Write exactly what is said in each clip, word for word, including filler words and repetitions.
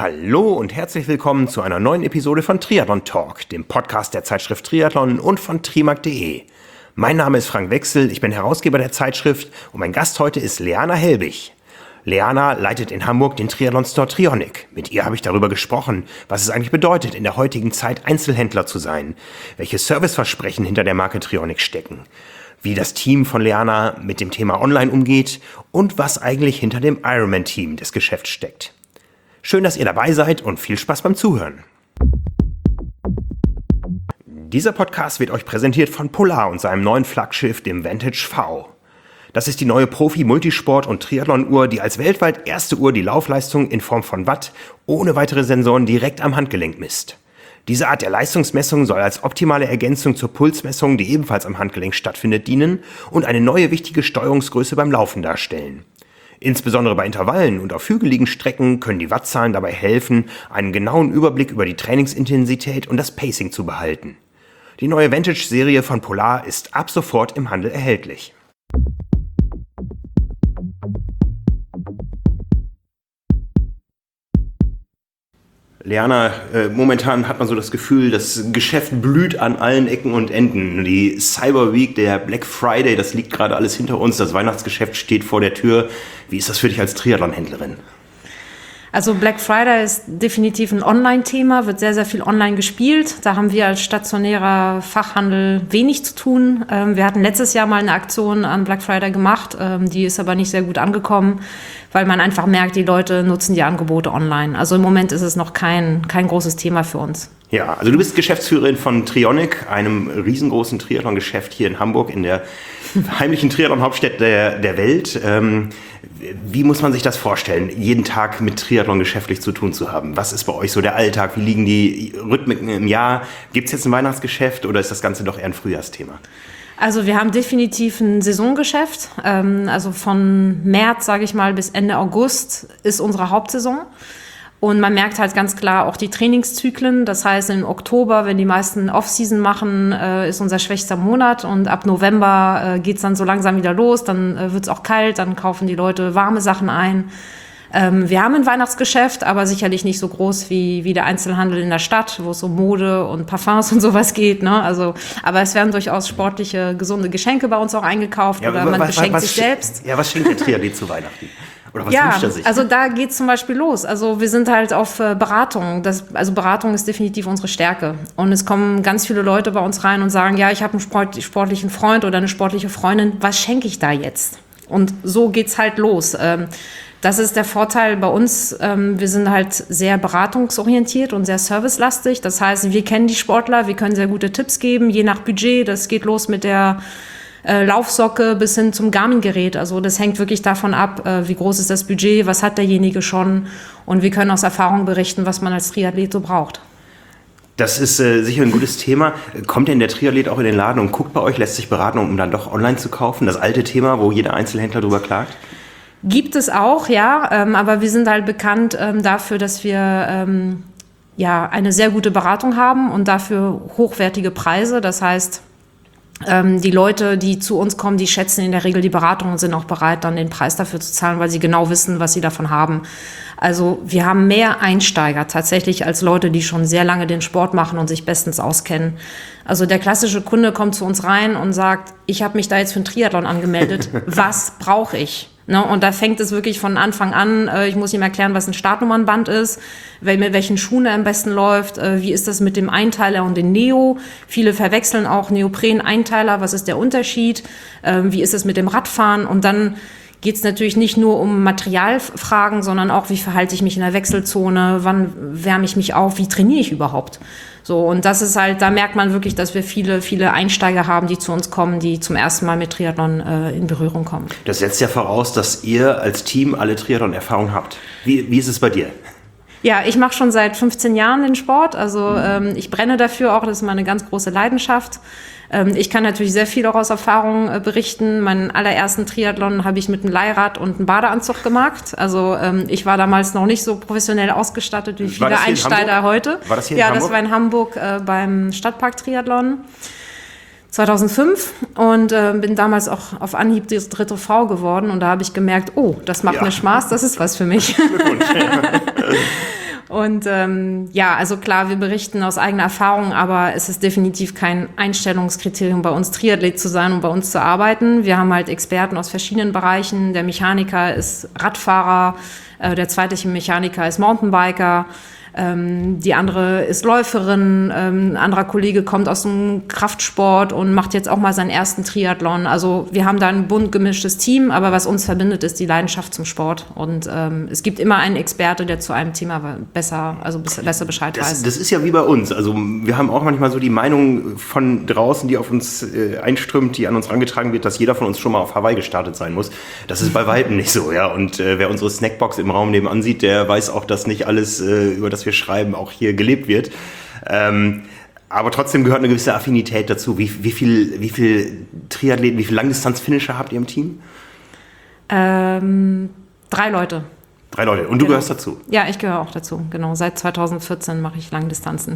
Hallo und herzlich willkommen zu einer neuen Episode von Triathlon Talk, dem Podcast der Zeitschrift Triathlon und von trimark punkt de. Mein Name ist Frank Wechsel, ich bin Herausgeber der Zeitschrift und mein Gast heute ist Leana Helbig. Leana leitet in Hamburg den Triathlon-Store Trionic. Mit ihr habe ich darüber gesprochen, was es eigentlich bedeutet, in der heutigen Zeit Einzelhändler zu sein, welche Serviceversprechen hinter der Marke Trionic stecken, wie das Team von Leana mit dem Thema Online umgeht und was eigentlich hinter dem Ironman-Team des Geschäfts steckt. Schön, dass ihr dabei seid und viel Spaß beim Zuhören. Dieser Podcast wird euch präsentiert von Polar und seinem neuen Flaggschiff, dem Vantage V. Das ist die neue Profi-Multisport- und Triathlon-Uhr, die als weltweit erste Uhr die Laufleistung in Form von Watt ohne weitere Sensoren direkt am Handgelenk misst. Diese Art der Leistungsmessung soll als optimale Ergänzung zur Pulsmessung, die ebenfalls am Handgelenk stattfindet, dienen und eine neue wichtige Steuerungsgröße beim Laufen darstellen. Insbesondere bei Intervallen und auf hügeligen Strecken können die Wattzahlen dabei helfen, einen genauen Überblick über die Trainingsintensität und das Pacing zu behalten. Die neue Vantage-Serie von Polar ist ab sofort im Handel erhältlich. Leana, äh, momentan hat man so das Gefühl, das Geschäft blüht an allen Ecken und Enden. Die Cyber Week, der Black Friday, das liegt gerade alles hinter uns. Das Weihnachtsgeschäft steht vor der Tür. Wie ist das für dich als Triathlon-Händlerin? Also Black Friday ist definitiv ein Online-Thema, wird sehr, sehr viel online gespielt. Da haben wir als stationärer Fachhandel wenig zu tun. Wir hatten letztes Jahr mal eine Aktion an Black Friday gemacht, die ist aber nicht sehr gut angekommen, weil man einfach merkt, die Leute nutzen die Angebote online. Also im Moment ist es noch kein, kein großes Thema für uns. Ja, also du bist Geschäftsführerin von Trionic, einem riesengroßen Triathlon-Geschäft hier in Hamburg, in der heimlichen Triathlon-Hauptstadt der, der Welt. Ähm, wie muss man sich das vorstellen, jeden Tag mit Triathlon geschäftlich zu tun zu haben? Was ist bei euch so der Alltag? Wie liegen die Rhythmiken im Jahr? Gibt es jetzt ein Weihnachtsgeschäft oder ist das Ganze doch eher ein Frühjahrsthema? Also wir haben definitiv ein Saisongeschäft. Ähm, also von März, sage ich mal, bis Ende August ist unsere Hauptsaison. Und man merkt halt ganz klar auch die Trainingszyklen. Das heißt, im Oktober, wenn die meisten Off-Season machen, äh, ist unser schwächster Monat. Und ab November äh, geht es dann so langsam wieder los. Dann äh, wird es auch kalt, dann kaufen die Leute warme Sachen ein. Ähm, wir haben ein Weihnachtsgeschäft, aber sicherlich nicht so groß wie, wie der Einzelhandel in der Stadt, wo es um Mode und Parfums und sowas geht. Ne? Also, aber es werden durchaus sportliche, gesunde Geschenke bei uns auch eingekauft. Ja, oder man was, beschenkt was, sich was, selbst. Ja, was schenkt der Triathlet zu Weihnachten? Oder was ja, wünscht er sich? Also da geht es zum Beispiel los. Also wir sind halt auf äh, Beratung. Das, also Beratung ist definitiv unsere Stärke. Und es kommen ganz viele Leute bei uns rein und sagen, ja, ich habe einen Sport, sportlichen Freund oder eine sportliche Freundin. Was schenke ich da jetzt? Und so geht's halt los. Ähm, das ist der Vorteil bei uns. Ähm, wir sind halt sehr beratungsorientiert und sehr servicelastig. Das heißt, wir kennen die Sportler, wir können sehr gute Tipps geben, je nach Budget. Das geht los mit der Äh, Laufsocke bis hin zum Garmin-Gerät. Also das hängt wirklich davon ab, äh, wie groß ist das Budget, was hat derjenige schon und wir können aus Erfahrung berichten, was man als Triathlet so braucht. Das ist äh, sicher ein gutes Thema. Kommt denn der Triathlet auch in den Laden und guckt bei euch, lässt sich beraten, um dann doch online zu kaufen? Das alte Thema, wo jeder Einzelhändler drüber klagt? Gibt es auch, ja, ähm, aber wir sind halt bekannt ähm, dafür, dass wir ähm, ja eine sehr gute Beratung haben und dafür hochwertige Preise. Das heißt, Ähm, die Leute, die zu uns kommen, die schätzen in der Regel die Beratung und sind auch bereit, dann den Preis dafür zu zahlen, weil sie genau wissen, was sie davon haben. Also wir haben mehr Einsteiger tatsächlich als Leute, die schon sehr lange den Sport machen und sich bestens auskennen. Also der klassische Kunde kommt zu uns rein und sagt, ich habe mich da jetzt für einen Triathlon angemeldet, was brauche ich? Ne, und da fängt es wirklich von Anfang an, äh, ich muss ihm erklären, was ein Startnummernband ist, wel- mit welchen Schuhen er am besten läuft, äh, wie ist das mit dem Einteiler und dem Neo. Viele verwechseln auch Neopren-Einteiler, was ist der Unterschied, äh, wie ist es mit dem Radfahren und dann geht es natürlich nicht nur um Materialfragen, sondern auch, wie verhalte ich mich in der Wechselzone, wann wärme ich mich auf, wie trainiere ich überhaupt. So, und das ist halt, da merkt man wirklich, dass wir viele, viele Einsteiger haben, die zu uns kommen, die zum ersten Mal mit Triathlon äh, in Berührung kommen. Das setzt ja voraus, dass ihr als Team alle Triathlon-Erfahrung habt. Wie, wie ist es bei dir? Ja, ich mache schon seit fünfzehn Jahren den Sport, also ähm, ich brenne dafür auch, das ist meine ganz große Leidenschaft. Ähm, ich kann natürlich sehr viel auch aus Erfahrung äh, berichten. Meinen allerersten Triathlon habe ich mit einem Leihrad und einem Badeanzug gemacht. Also ähm, ich war damals noch nicht so professionell ausgestattet wie viele Einsteiger heute. War das hier ja, in Hamburg? Das war in Hamburg äh, beim Stadtpark-Triathlon zweitausendfünf und äh, bin damals auch auf Anhieb die dritte Frau geworden und da habe ich gemerkt, oh, das macht ja. mir Spaß, das ist was für mich. Und ähm, ja, also klar, wir berichten aus eigener Erfahrung, aber es ist definitiv kein Einstellungskriterium bei uns, Triathlet zu sein und bei uns zu arbeiten. Wir haben halt Experten aus verschiedenen Bereichen. Der Mechaniker ist Radfahrer, äh, der zweite Mechaniker ist Mountainbiker. Ähm, die andere ist Läuferin, ähm, ein anderer Kollege kommt aus dem Kraftsport und macht jetzt auch mal seinen ersten Triathlon. Also wir haben da ein bunt gemischtes Team, aber was uns verbindet, ist die Leidenschaft zum Sport. Und ähm, es gibt immer einen Experte, der zu einem Thema besser, also besser Bescheid das, weiß. Das ist ja wie bei uns. Also wir haben auch manchmal so die Meinung von draußen, die auf uns äh, einströmt, die an uns herangetragen wird, dass jeder von uns schon mal auf Hawaii gestartet sein muss. Das ist bei weitem nicht so, ja. Und äh, wer unsere Snackbox im Raum nebenan sieht, der weiß auch, dass nicht alles, äh, über das wir schreiben, auch hier gelebt wird. Ähm, aber trotzdem gehört eine gewisse Affinität dazu. Wie, wie viel, wie viel Triathleten, wie viel Langdistanz-Finisher habt ihr im Team? Ähm, drei Leute. Drei Leute. Und du genau. gehörst dazu? Ja, ich gehöre auch dazu. Genau. Seit zweitausendvierzehn mache ich Langdistanzen.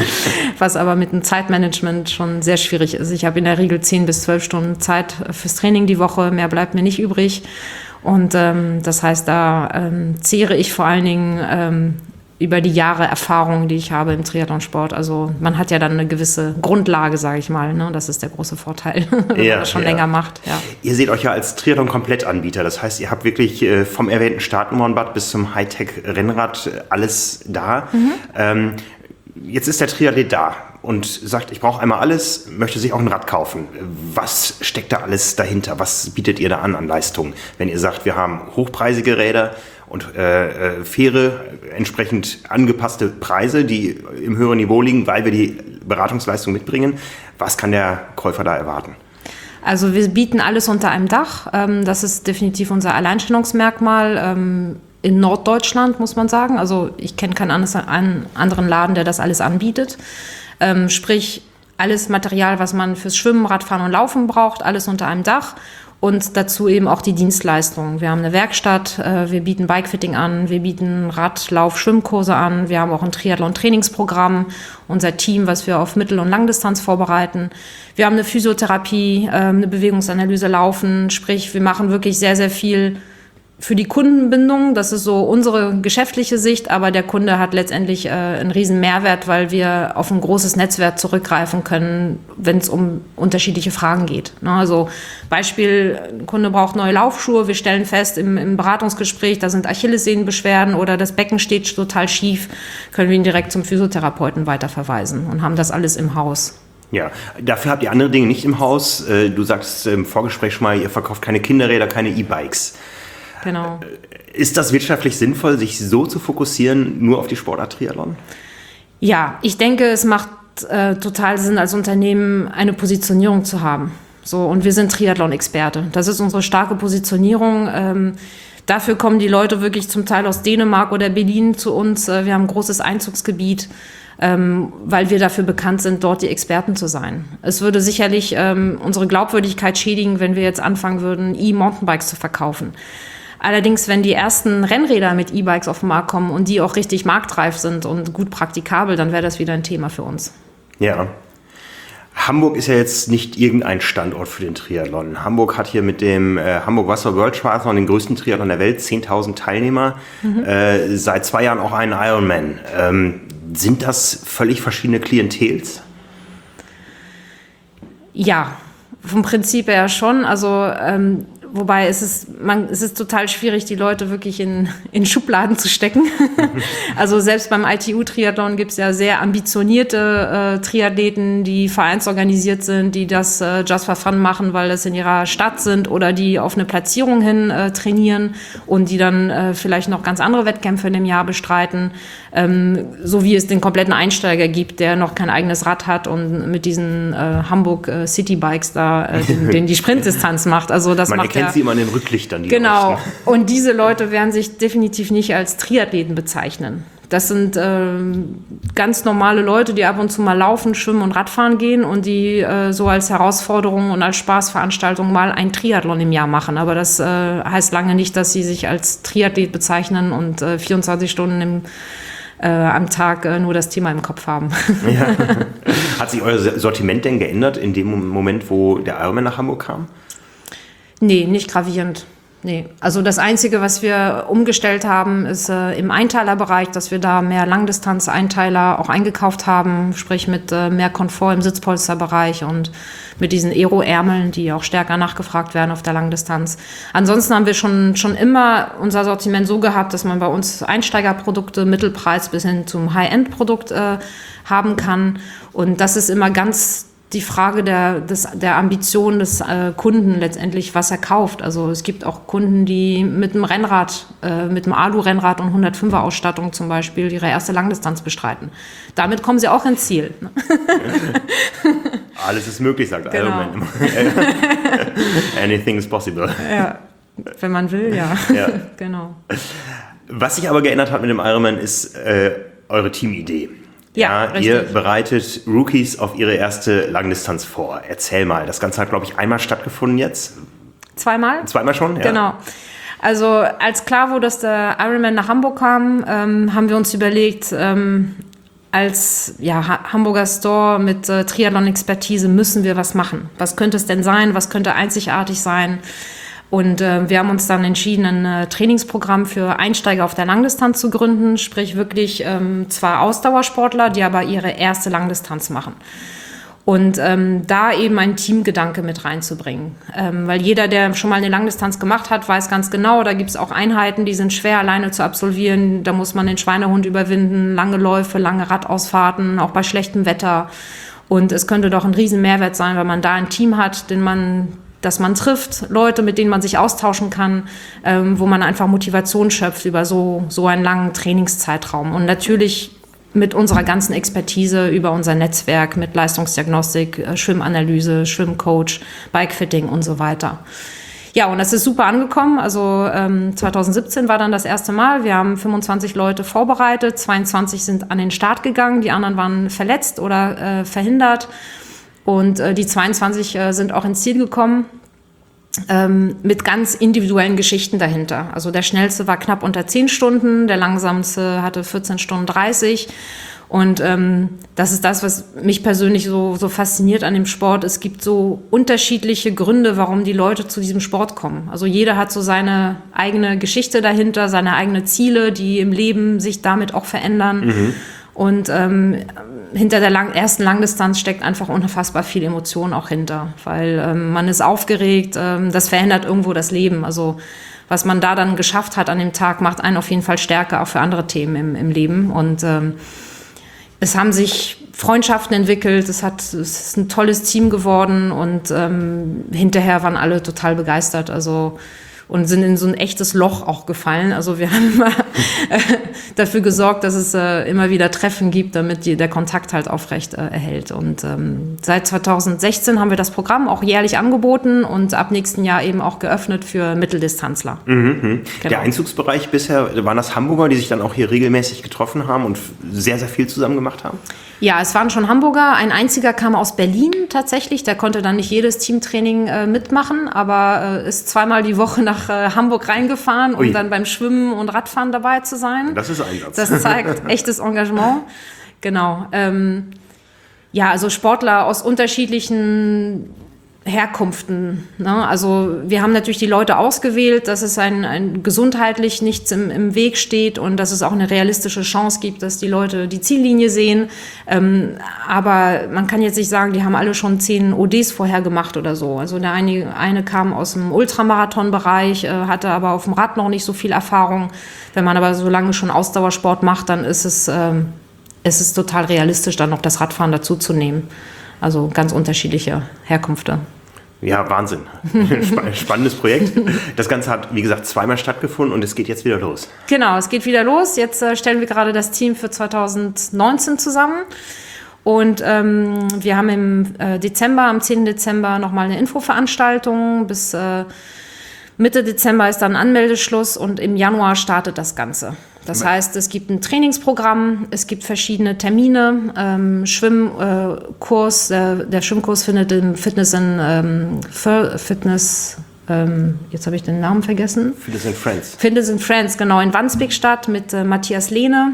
Was aber mit dem Zeitmanagement schon sehr schwierig ist. Ich habe in der Regel zehn bis zwölf Stunden Zeit fürs Training die Woche. Mehr bleibt mir nicht übrig. Und ähm, das heißt, da ähm, zehre ich vor allen Dingen ähm, über die Jahre Erfahrung, die ich habe im Triathlonsport. Also man hat ja dann eine gewisse Grundlage, sage ich mal. Ne? Das ist der große Vorteil, wenn ja, man das schon ja. länger macht. Ja. Ihr seht euch ja als Triathlon-Komplettanbieter. Das heißt, ihr habt wirklich äh, vom erwähnten Startnummernbad bis zum Hightech-Rennrad äh, alles da. Mhm. Ähm, jetzt ist der Triathlet da und sagt, ich brauche einmal alles, möchte sich auch ein Rad kaufen. Was steckt da alles dahinter? Was bietet ihr da an an Leistungen? Wenn ihr sagt, wir haben hochpreisige Räder und äh, faire, entsprechend angepasste Preise, die im höheren Niveau liegen, weil wir die Beratungsleistung mitbringen. Was kann der Käufer da erwarten? Also wir bieten alles unter einem Dach. Das ist definitiv unser Alleinstellungsmerkmal. In Norddeutschland, muss man sagen. Also ich kenne keinen anderen Laden, der das alles anbietet. Sprich, alles Material, was man fürs Schwimmen, Radfahren und Laufen braucht, alles unter einem Dach. Und dazu eben auch die Dienstleistungen. Wir haben eine Werkstatt, äh, wir bieten Bikefitting an, wir bieten Rad-, Lauf-, Schwimmkurse an, wir haben auch ein Triathlon-Trainingsprogramm, unser Team, was wir auf Mittel- und Langdistanz vorbereiten. Wir haben eine Physiotherapie, äh, eine Bewegungsanalyse laufen, sprich, wir machen wirklich sehr, sehr viel für die Kundenbindung. Das ist so unsere geschäftliche Sicht, aber der Kunde hat letztendlich äh, einen riesen Mehrwert, weil wir auf ein großes Netzwerk zurückgreifen können, wenn es um unterschiedliche Fragen geht. Ne? Also Beispiel, ein Kunde braucht neue Laufschuhe, wir stellen fest im, im Beratungsgespräch, da sind Achillessehnenbeschwerden oder das Becken steht total schief, können wir ihn direkt zum Physiotherapeuten weiterverweisen und haben das alles im Haus. Ja, dafür habt ihr andere Dinge nicht im Haus. Du sagst im Vorgespräch schon mal, ihr verkauft keine Kinderräder, keine E-Bikes. Genau. Ist das wirtschaftlich sinnvoll, sich so zu fokussieren, nur auf die Sportart Triathlon? Ja, ich denke, es macht äh, total Sinn, als Unternehmen eine Positionierung zu haben. So, und wir sind Triathlon-Experte. Das ist unsere starke Positionierung. Ähm, dafür kommen die Leute wirklich zum Teil aus Dänemark oder Berlin zu uns. Äh, wir haben ein großes Einzugsgebiet, ähm, weil wir dafür bekannt sind, dort die Experten zu sein. Es würde sicherlich ähm, unsere Glaubwürdigkeit schädigen, wenn wir jetzt anfangen würden, E-Mountainbikes zu verkaufen. Allerdings, wenn die ersten Rennräder mit E-Bikes auf den Markt kommen und die auch richtig marktreif sind und gut praktikabel, dann wäre das wieder ein Thema für uns. Ja. Hamburg ist ja jetzt nicht irgendein Standort für den Triathlon. Hamburg hat hier mit dem äh, Hamburg Wasser World Triathlon den größten Triathlon der Welt, zehntausend Teilnehmer, mhm. äh, seit zwei Jahren auch einen Ironman. Ähm, sind das völlig verschiedene Klientels? Ja, vom Prinzip her schon. Also ähm, Wobei es ist, man, es ist total schwierig, die Leute wirklich in, in Schubladen zu stecken. Also selbst beim I T U-Triathlon gibt es ja sehr ambitionierte äh, Triathleten, die vereinsorganisiert sind, die das äh, just for fun machen, weil das in ihrer Stadt sind oder die auf eine Platzierung hin äh, trainieren und die dann äh, vielleicht noch ganz andere Wettkämpfe in dem Jahr bestreiten. Ähm, so wie es den kompletten Einsteiger gibt, der noch kein eigenes Rad hat und mit diesen äh, Hamburg äh, Citybikes da äh, den, den die Sprintdistanz macht. Also das Man macht erkennt ja, sie immer an den Rücklichtern. Die genau. Aus, ne? Und diese Leute werden sich definitiv nicht als Triathleten bezeichnen. Das sind äh, ganz normale Leute, die ab und zu mal laufen, schwimmen und Radfahren gehen und die äh, so als Herausforderung und als Spaßveranstaltung mal ein Triathlon im Jahr machen. Aber das äh, heißt lange nicht, dass sie sich als Triathlet bezeichnen und äh, vierundzwanzig Stunden im Äh, am Tag äh, nur das Thema im Kopf haben. Ja. Hat sich euer Sortiment denn geändert in dem Moment, wo der Ironman nach Hamburg kam? Nee, nicht gravierend. nee. Also das Einzige, was wir umgestellt haben, ist äh, im Einteilerbereich, dass wir da mehr Langdistanz-Einteiler auch eingekauft haben, sprich mit äh, mehr Komfort im Sitzpolsterbereich und mit diesen Aero-Ärmeln, die auch stärker nachgefragt werden auf der Langdistanz. Ansonsten haben wir schon, schon immer unser Sortiment so gehabt, dass man bei uns Einsteigerprodukte, Mittelpreis bis hin zum High-End-Produkt äh, haben kann. Und das ist immer ganz die Frage der, des, der Ambition des äh, Kunden letztendlich, was er kauft. Also es gibt auch Kunden, die mit einem Rennrad, äh, mit einem Alu-Rennrad und hundertfünfer Ausstattung zum Beispiel ihre erste Langdistanz bestreiten. Damit kommen sie auch ins Ziel. Alles ist möglich, sagt genau. Ironman immer. Anything is possible. Ja, wenn man will, ja. ja. Genau. Was sich aber geändert hat mit dem Ironman ist äh, eure Teamidee. Ja, ja, ihr bereitet Rookies auf ihre erste Langdistanz vor. Erzähl mal, das Ganze hat, glaube ich, einmal stattgefunden jetzt. Zweimal? Zweimal schon, ja. Genau. Also als klar wurde, dass der Ironman nach Hamburg kam, ähm, haben wir uns überlegt, ähm, als ja, ha- Hamburger Store mit äh, Triathlon-Expertise müssen wir was machen. Was könnte es denn sein? Was könnte einzigartig sein? Und äh, wir haben uns dann entschieden, ein äh, Trainingsprogramm für Einsteiger auf der Langdistanz zu gründen, sprich wirklich ähm, zwar Ausdauersportler, die aber ihre erste Langdistanz machen. Und ähm, da eben ein Teamgedanke mit reinzubringen. Ähm, weil jeder, der schon mal eine Langdistanz gemacht hat, weiß ganz genau, da gibt es auch Einheiten, die sind schwer alleine zu absolvieren. Da muss man den Schweinehund überwinden, lange Läufe, lange Radausfahrten, auch bei schlechtem Wetter. Und es könnte doch ein riesen Mehrwert sein, wenn man da ein Team hat, den man... dass man trifft, Leute, mit denen man sich austauschen kann, ähm, wo man einfach Motivation schöpft über so, so einen langen Trainingszeitraum. Und natürlich mit unserer ganzen Expertise über unser Netzwerk, mit Leistungsdiagnostik, äh, Schwimmanalyse, Schwimmcoach, Bikefitting und so weiter. Ja, und das ist super angekommen. Also ähm, zwanzig siebzehn war dann das erste Mal. Wir haben fünfundzwanzig Leute vorbereitet, zweiundzwanzig sind an den Start gegangen, die anderen waren verletzt oder äh, verhindert. Und äh, die zweiundzwanzig äh, sind auch ins Ziel gekommen ähm, mit ganz individuellen Geschichten dahinter. Also der schnellste war knapp unter zehn Stunden, der langsamste hatte vierzehn Stunden dreißig. Und ähm, das ist das, was mich persönlich so, so fasziniert an dem Sport. Es gibt so unterschiedliche Gründe, warum die Leute zu diesem Sport kommen. Also jeder hat so seine eigene Geschichte dahinter, seine eigenen Ziele, die im Leben sich damit auch verändern. Mhm. Und ähm, hinter der lang- ersten Langdistanz steckt einfach unfassbar viel Emotion auch hinter, weil ähm, man ist aufgeregt, ähm, das verändert irgendwo das Leben. Also was man da dann geschafft hat an dem Tag, macht einen auf jeden Fall stärker, auch für andere Themen im, im Leben. Und ähm, es haben sich Freundschaften entwickelt, es, hat, es ist ein tolles Team geworden und ähm, hinterher waren alle total begeistert. Also und sind in so ein echtes Loch auch gefallen. Also wir haben immer äh, dafür gesorgt, dass es äh, immer wieder Treffen gibt, damit die, der Kontakt halt aufrecht äh, erhält. Und ähm, seit zwanzig sechzehn haben wir das Programm auch jährlich angeboten und ab nächsten Jahr eben auch geöffnet für Mitteldistanzler. Mhm. Genau. Der Einzugsbereich bisher, waren das Hamburger, die sich dann auch hier regelmäßig getroffen haben und sehr, sehr viel zusammen gemacht haben? Ja, es waren schon Hamburger. Ein einziger kam aus Berlin tatsächlich. Der konnte dann nicht jedes Teamtraining äh, mitmachen, aber äh, ist zweimal die Woche nach äh, Hamburg reingefahren, um Ui. dann beim Schwimmen und Radfahren dabei zu sein. Das ist Einsatz. Das zeigt echtes Engagement. Genau. Ähm, ja, also Sportler aus unterschiedlichen Herkunften. Ne? Also wir haben natürlich die Leute ausgewählt, dass es ein, ein gesundheitlich nichts im, im Weg steht und dass es auch eine realistische Chance gibt, dass die Leute die Ziellinie sehen. Ähm, aber man kann jetzt nicht sagen, die haben alle schon zehn O Ds vorher gemacht oder so. Also der eine, eine kam aus dem Ultramarathon-Bereich, äh, hatte aber auf dem Rad noch nicht so viel Erfahrung. Wenn man aber so lange schon Ausdauersport macht, dann ist es, ähm, ist es total realistisch, dann noch das Radfahren dazuzunehmen. Also ganz unterschiedliche Herkünfte. Ja, Wahnsinn. Spannendes Projekt. Das Ganze hat, wie gesagt, zweimal stattgefunden und es geht jetzt wieder los. Genau, es geht wieder los. Jetzt äh, stellen wir gerade das Team für zwanzig neunzehn zusammen. Und ähm, wir haben im äh, Dezember, am zehnten Dezember, nochmal eine Infoveranstaltung. Bis äh, Mitte Dezember ist dann Anmeldeschluss und im Januar startet das Ganze. Das heißt, es gibt ein Trainingsprogramm, es gibt verschiedene Termine, ähm, Schwimmkurs, äh, der Schwimmkurs findet im Fitness in ähm, Fitness, ähm, jetzt habe ich den Namen vergessen. Fitness and Friends. Fitness and Friends, genau, in Wandsbek statt mit äh, Matthias Lehne,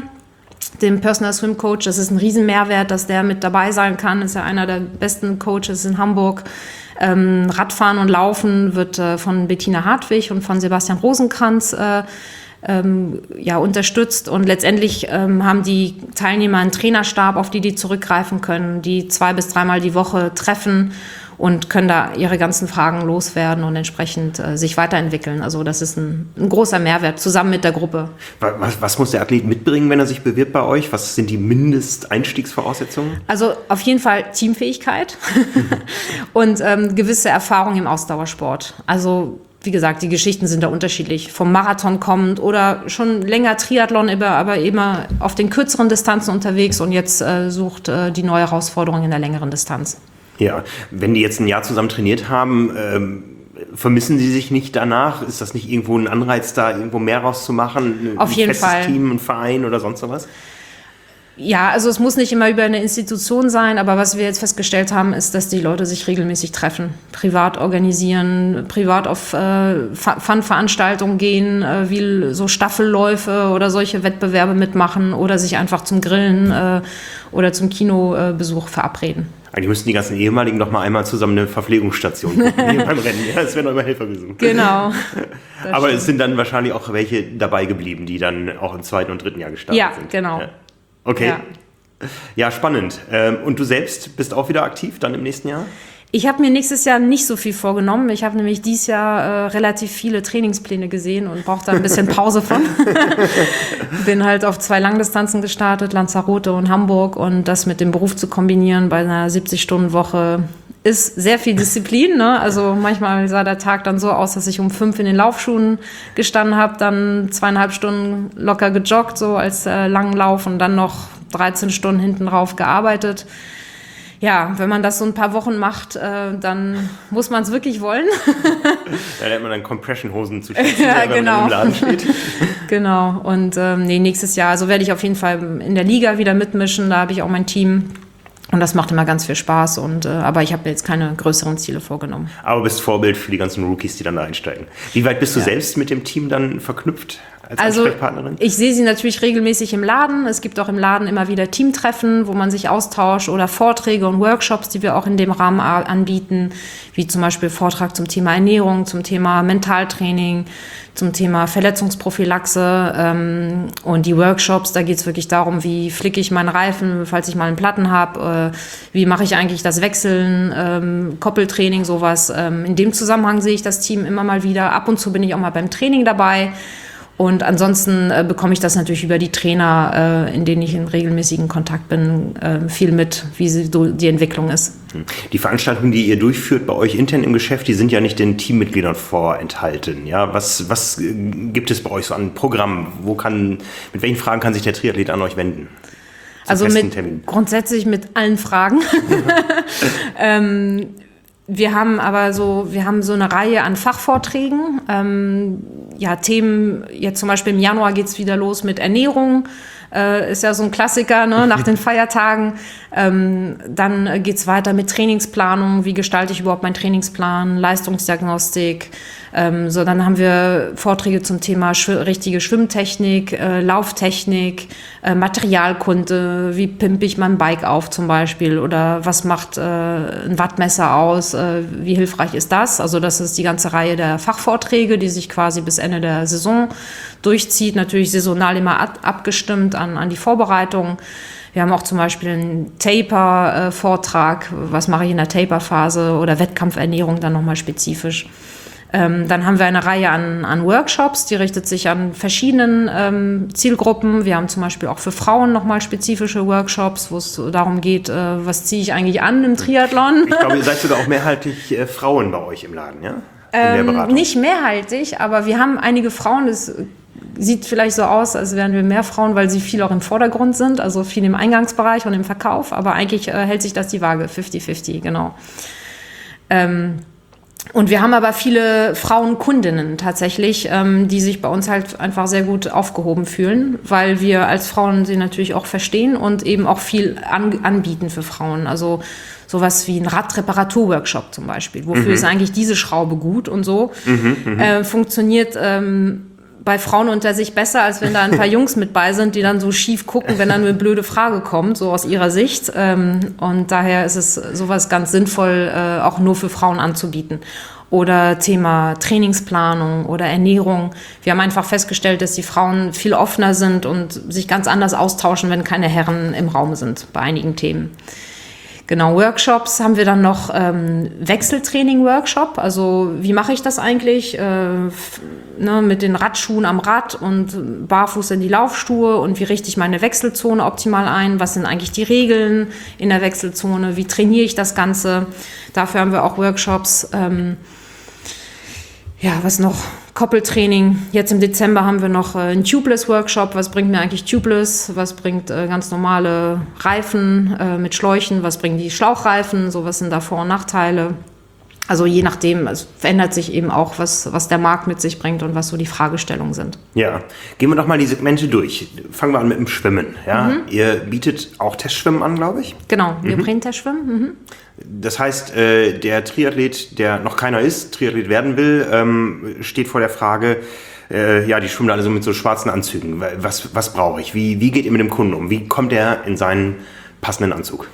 dem Personal Swim Coach. Das ist ein Riesenmehrwert, dass der mit dabei sein kann. Ist ja einer der besten Coaches in Hamburg. Ähm, Radfahren und Laufen wird äh, von Bettina Hartwig und von Sebastian Rosenkranz äh, ähm, ja, unterstützt. Und letztendlich ähm, haben die Teilnehmer einen Trainerstab, auf die die zurückgreifen können, die zwei bis dreimal die Woche treffen und können da ihre ganzen Fragen loswerden und entsprechend äh, sich weiterentwickeln. Also das ist ein, ein großer Mehrwert, zusammen mit der Gruppe. Was, was muss der Athlet mitbringen, wenn er sich bewirbt bei euch? Was sind die Mindesteinstiegsvoraussetzungen? Also auf jeden Fall Teamfähigkeit und ähm, gewisse Erfahrung im Ausdauersport. Also wie gesagt, die Geschichten sind da unterschiedlich. Vom Marathon kommend oder schon länger Triathlon, aber immer auf den kürzeren Distanzen unterwegs und jetzt äh, sucht äh, die neue Herausforderung in der längeren Distanz. Ja, wenn die jetzt ein Jahr zusammen trainiert haben, ähm, vermissen sie sich nicht danach? Ist das nicht irgendwo ein Anreiz, da irgendwo mehr rauszumachen? Auf jeden Fall. Ein festes Team, ein Verein oder sonst was? Ja, also es muss nicht immer über eine Institution sein, aber was wir jetzt festgestellt haben, ist, dass die Leute sich regelmäßig treffen, privat organisieren, privat auf äh, Fun-Veranstaltungen gehen, äh, wie so Staffelläufe oder solche Wettbewerbe mitmachen oder sich einfach zum Grillen äh, oder zum Kinobesuch verabreden. Eigentlich müssten die ganzen Ehemaligen doch mal einmal zusammen eine Verpflegungsstation gucken, beim Rennen. Ja, es werden auch immer Helfer gesucht. Genau. Aber stimmt. Es sind dann wahrscheinlich auch welche dabei geblieben, die dann auch im zweiten und dritten Jahr gestartet ja, sind. Genau. Ja, genau. Okay. Ja. ja, spannend. Und du selbst bist auch wieder aktiv dann im nächsten Jahr? Ich habe mir nächstes Jahr nicht so viel vorgenommen. Ich habe nämlich dieses Jahr äh, relativ viele Trainingspläne gesehen und brauche da ein bisschen Pause von. Bin halt auf zwei Langdistanzen gestartet, Lanzarote und Hamburg. Und das mit dem Beruf zu kombinieren bei einer siebzig-Stunden-Woche ist sehr viel Disziplin. Ne? Also manchmal sah der Tag dann so aus, dass ich um fünf in den Laufschuhen gestanden habe, dann zweieinhalb Stunden locker gejoggt, so als äh, Langlauf und dann noch dreizehn Stunden hinten drauf gearbeitet. Ja, wenn man das so ein paar Wochen macht, äh, dann muss man es wirklich wollen. Da lernt man dann Compression-Hosen zu schützen, ja, wenn genau. man im Laden steht. Genau. Und ähm, nee, nächstes Jahr, also werde ich auf jeden Fall in der Liga wieder mitmischen. Da habe ich auch mein Team. Und das macht immer ganz viel Spaß. Und, äh, aber ich habe mir jetzt keine größeren Ziele vorgenommen. Aber bist Vorbild für die ganzen Rookies, die dann da einsteigen. Wie weit bist du ja. selbst mit dem Team dann verknüpft? Als also Ansprechpartnerin? Ich sehe sie natürlich regelmäßig im Laden. Es gibt auch im Laden immer wieder Teamtreffen, wo man sich austauscht oder Vorträge und Workshops, die wir auch in dem Rahmen anbieten, wie zum Beispiel Vortrag zum Thema Ernährung, zum Thema Mentaltraining, zum Thema Verletzungsprophylaxe ähm, und die Workshops, da geht es wirklich darum, wie flicke ich meinen Reifen, falls ich mal einen Platten habe, äh, wie mache ich eigentlich das Wechseln, ähm, Koppeltraining, sowas. Ähm, in dem Zusammenhang sehe ich das Team immer mal wieder. Ab und zu bin ich auch mal beim Training dabei. Und ansonsten äh, bekomme ich das natürlich über die Trainer, äh, in denen ich in regelmäßigen Kontakt bin, äh, viel mit, wie sie, so die Entwicklung ist. Die Veranstaltungen, die ihr durchführt bei euch intern im Geschäft, die sind ja nicht den Teammitgliedern vorenthalten. Ja, was, was gibt es bei euch so an Programmen? Wo kann, mit welchen Fragen kann sich der Triathlet an euch wenden? Also mit, grundsätzlich mit allen Fragen. ähm, Wir haben aber so, wir haben so eine Reihe an Fachvorträgen. Ähm, ja, Themen, jetzt zum Beispiel im Januar geht's wieder los mit Ernährung. Äh, ist ja so ein Klassiker, ne, nach den Feiertagen. Ähm, dann geht's weiter mit Trainingsplanung. Wie gestalte ich überhaupt meinen Trainingsplan? Leistungsdiagnostik. Ähm, so, dann haben wir Vorträge zum Thema schw- richtige Schwimmtechnik, äh, Lauftechnik, äh, Materialkunde. Wie pimpe ich mein Bike auf zum Beispiel? Oder was macht äh, ein Wattmesser aus? Äh, wie hilfreich ist das? Also das ist die ganze Reihe der Fachvorträge, die sich quasi bis Ende der Saison durchzieht. Natürlich saisonal immer ab- abgestimmt an, an die Vorbereitung. Wir haben auch zum Beispiel einen Taper-Vortrag. Was mache ich in der Taper-Phase? Oder Wettkampfernährung dann nochmal spezifisch. Ähm, dann haben wir eine Reihe an, an Workshops, die richtet sich an verschiedenen ähm, Zielgruppen. Wir haben zum Beispiel auch für Frauen nochmal spezifische Workshops, wo es darum geht, äh, was ziehe ich eigentlich an im Triathlon. Ich glaube, ihr seid sogar auch mehrheitlich äh, Frauen bei euch im Laden, ja? In der ähm, nicht mehrheitlich, aber wir haben einige Frauen, das sieht vielleicht so aus, als wären wir mehr Frauen, weil sie viel auch im Vordergrund sind, also viel im Eingangsbereich und im Verkauf, aber eigentlich äh, hält sich das die Waage, fifty fifty, genau. Ähm, Und wir haben aber viele Frauenkundinnen tatsächlich, ähm, die sich bei uns halt einfach sehr gut aufgehoben fühlen, weil wir als Frauen sie natürlich auch verstehen und eben auch viel an, anbieten für Frauen. Also sowas wie ein Radreparaturworkshop zum Beispiel. Wofür mhm. ist eigentlich diese Schraube gut und so? Mhm, äh, funktioniert ähm, bei Frauen unter sich besser, als wenn da ein paar Jungs mit bei sind, die dann so schief gucken, wenn dann eine blöde Frage kommt, so aus ihrer Sicht. Und daher ist es sowas ganz sinnvoll, auch nur für Frauen anzubieten. Oder Thema Trainingsplanung oder Ernährung. Wir haben einfach festgestellt, dass die Frauen viel offener sind und sich ganz anders austauschen, wenn keine Herren im Raum sind bei einigen Themen. Genau, Workshops haben wir dann noch ähm, Wechseltraining-Workshop. Also wie mache ich das eigentlich? Äh, ne, mit den Radschuhen am Rad und barfuß in die Laufschuhe und wie richte ich meine Wechselzone optimal ein? Was sind eigentlich die Regeln in der Wechselzone? Wie trainiere ich das Ganze? Dafür haben wir auch Workshops. Ähm, ja, was noch? Koppeltraining. Jetzt im Dezember haben wir noch äh, einen Tubeless-Workshop. Was bringt mir eigentlich Tubeless? Was bringt äh, ganz normale Reifen äh, mit Schläuchen? Was bringen die Schlauchreifen? So, was sind da Vor- und Nachteile? Also je nachdem, es verändert sich eben auch, was, was der Markt mit sich bringt und was so die Fragestellungen sind. Ja, gehen wir doch mal die Segmente durch. Fangen wir an mit dem Schwimmen. Ja? Mhm. Ihr bietet auch Testschwimmen an, glaube ich? Genau, Neopren-Testschwimmen. Mhm. Das heißt, äh, der Triathlet, der noch keiner ist, Triathlet werden will, ähm, steht vor der Frage, äh, ja, die schwimmen alle so mit so schwarzen Anzügen. Was, was brauche ich? Wie, wie geht ihr mit dem Kunden um? Wie kommt er in seinen passenden Anzug?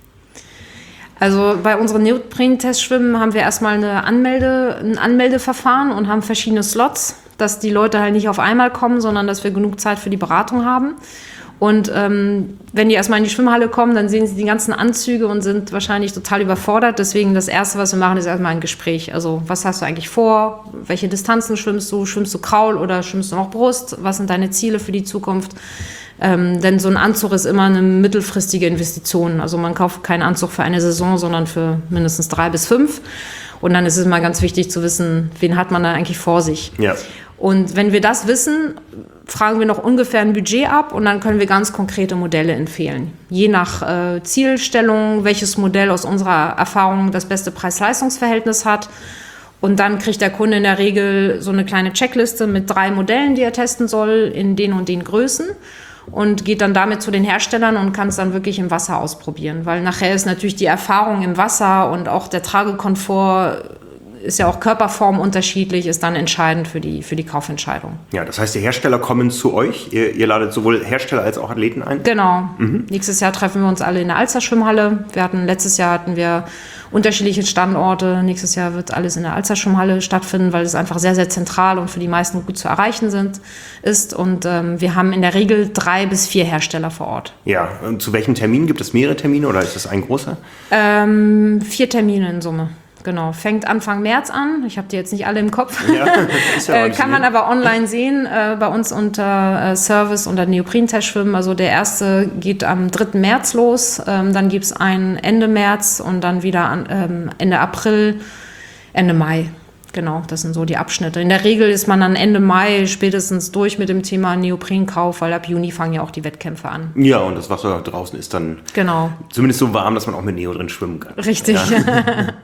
Also bei unseren Neopren-Testschwimmen haben wir erstmal eine Anmelde, ein Anmeldeverfahren und haben verschiedene Slots, dass die Leute halt nicht auf einmal kommen, sondern dass wir genug Zeit für die Beratung haben. Und ähm, wenn die erstmal in die Schwimmhalle kommen, dann sehen sie die ganzen Anzüge und sind wahrscheinlich total überfordert. Deswegen das Erste, was wir machen, ist erstmal ein Gespräch. Also was hast du eigentlich vor? Welche Distanzen schwimmst du? Schwimmst du Kraul oder schwimmst du noch Brust? Was sind deine Ziele für die Zukunft? Ähm, denn so ein Anzug ist immer eine mittelfristige Investition. Also man kauft keinen Anzug für eine Saison, sondern für mindestens drei bis fünf. Und dann ist es immer ganz wichtig zu wissen, wen hat man da eigentlich vor sich. Ja. Und wenn wir das wissen, fragen wir noch ungefähr ein Budget ab und dann können wir ganz konkrete Modelle empfehlen. Je nach äh, Zielstellung, welches Modell aus unserer Erfahrung das beste Preis-Leistungs-Verhältnis hat. Und dann kriegt der Kunde in der Regel so eine kleine Checkliste mit drei Modellen, die er testen soll, in den und den Größen. Und geht dann damit zu den Herstellern und kann es dann wirklich im Wasser ausprobieren. Weil nachher ist natürlich die Erfahrung im Wasser und auch der Tragekomfort ist ja auch Körperform unterschiedlich, ist dann entscheidend für die, für die Kaufentscheidung. Ja, das heißt, die Hersteller kommen zu euch. Ihr, ihr ladet sowohl Hersteller als auch Athleten ein? Genau. Mhm. Nächstes Jahr treffen wir uns alle in der Alster-Schwimmhalle. Wir hatten, letztes Jahr hatten wir unterschiedliche Standorte. Nächstes Jahr wird alles in der Alster-Schwimmhalle stattfinden, weil es einfach sehr, sehr zentral und für die meisten gut zu erreichen sind, ist. Und ähm, wir haben in der Regel drei bis vier Hersteller vor Ort. Ja, und zu welchen Terminen? Gibt es mehrere Termine oder ist das ein großer? Ähm, vier Termine in Summe. Genau, fängt Anfang März an. Ich habe die jetzt nicht alle im Kopf. Ja, ist ja äh, kann man aber online sehen, äh, bei uns unter äh, Service, unter Neopren-Testschwimmen. Also der erste geht am dritten März los, ähm, dann gibt es einen Ende März und dann wieder an, ähm, Ende April, Ende Mai. Genau, das sind so die Abschnitte. In der Regel ist man dann Ende Mai spätestens durch mit dem Thema Neoprenkauf, weil ab Juni fangen ja auch die Wettkämpfe an. Ja, und das Wasser draußen ist dann genau. zumindest so warm, dass man auch mit Neo drin schwimmen kann. Richtig. Ja.